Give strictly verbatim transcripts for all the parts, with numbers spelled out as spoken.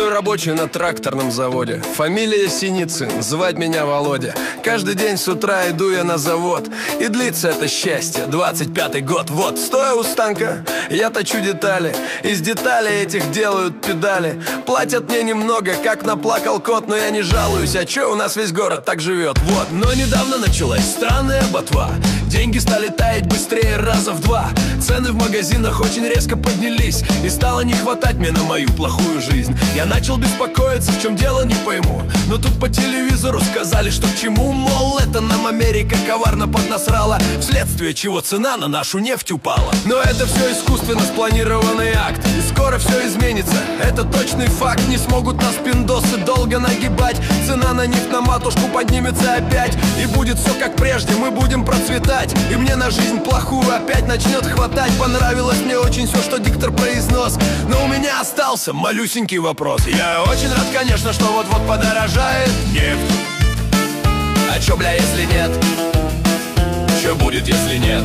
простой рабочий на тракторном заводе. Фамилия Синицын, звать меня Володя. Каждый день с утра иду я на завод, и длится это счастье двадцать пятый год. Вот, стоя у станка, я точу детали. Из деталей этих делают педали. Платят мне немного, как наплакал кот, но я не жалуюсь, а чё у нас весь город так живет? Вот, но недавно началась странная ботва. Деньги стали таять быстрее раза в два. Цены в магазинах очень резко поднялись, и стало не хватать мне на мою плохую жизнь. Я начал беспокоиться, в чем дело, не пойму. Но тут по телевизору сказали, что к чему. Мол, это нам Америка коварно поднасрала, вследствие чего цена на нашу нефть упала. Но это все искусственно спланированный акт, и скоро все изменится, это точный факт. Не смогут нас пиндосы долго нагибать. Цена на нефть на матушку поднимется опять, и будет все как прежде, мы будем процветать. И мне на жизнь плохую опять начнет хватать. Понравилось мне очень все, что диктор произнес, но у меня остался малюсенький вопрос. Я очень рад, конечно, что вот-вот подорожает нефть. А чё, бля, если нет? Чё будет, если нет?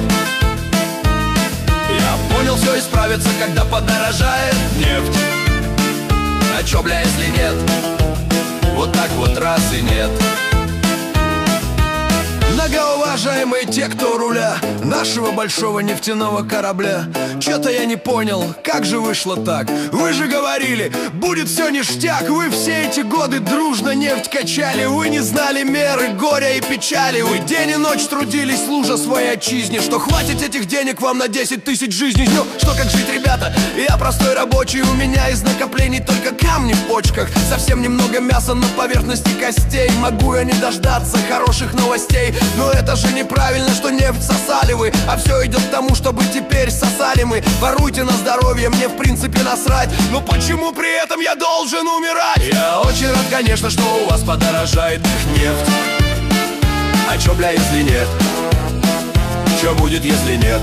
Я понял, все исправится, когда подорожает нефть. А чё, бля, если нет? Вот так вот раз и нет. Многоуважаемые те, кто у руля нашего большого нефтяного корабля, чё-то я не понял, как же вышло так? Вы же говорили, будет все ништяк. Вы все эти годы дружно нефть качали. Вы не знали меры горя и печали. Вы день и ночь трудились, служа своей отчизне. Что хватит этих денег вам на десять тысяч жизней? Ну, что как жить, ребята? Я простой рабочий, у меня из накоплений только камни в почках. Совсем немного мяса на поверхности костей. Могу я не дождаться хороших новостей? Но это же неправильно, что нефть сосали вы, а все идет к тому, чтобы теперь сосали мы. Воруйте на здоровье, мне в принципе насрать, но почему при этом я должен умирать? Я очень рад, конечно, что у вас подорожает нефть. А чё, бля, если нет? Чё будет, если нет?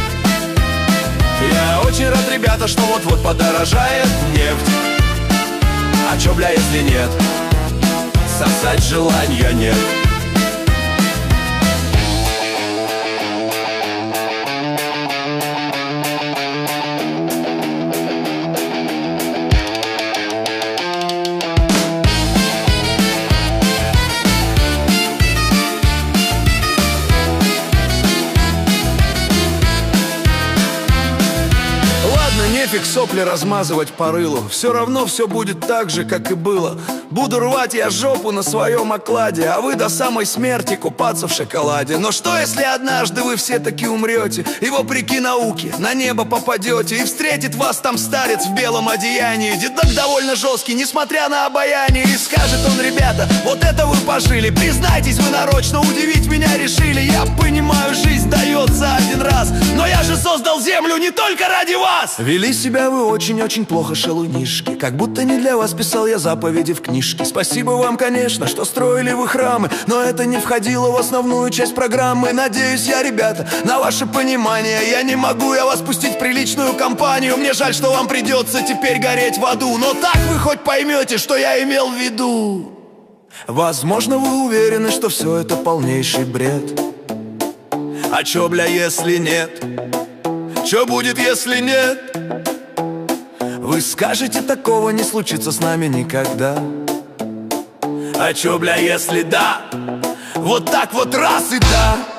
Я очень рад, ребята, что вот-вот подорожает нефть. А чё, бля, если нет? Сосать желания нет. Нефиг сопли размазывать по рылу, все равно все будет так же, как и было. Буду рвать я жопу на своем окладе, а вы до самой смерти купаться в шоколаде. Но что, если однажды вы все таки умрете, и вопреки науке на небо попадете, и встретит вас там старец в белом одеянии, дедок довольно жесткий, несмотря на обаяние, и скажет он: ребята, вот это вы пожили, признайтесь, вы нарочно удивить меня решили. Я понимаю, жизнь дается один раз, но я же создал землю не только ради вас. Вели себя вы очень-очень плохо, шалунишки, как будто не для вас писал я заповеди в книжке. Спасибо вам, конечно, что строили вы храмы, но это не входило в основную часть программы. Надеюсь я, ребята, на ваше понимание. Я не могу я вас пустить в приличную компанию. Мне жаль, что вам придется теперь гореть в аду, но так вы хоть поймете, что я имел в виду. Возможно, вы уверены, что все это полнейший бред. А чё, бля, если нет? Чё будет, если нет? Вы скажете, такого не случится с нами никогда. А чё, бля, если да? Вот так вот раз и да.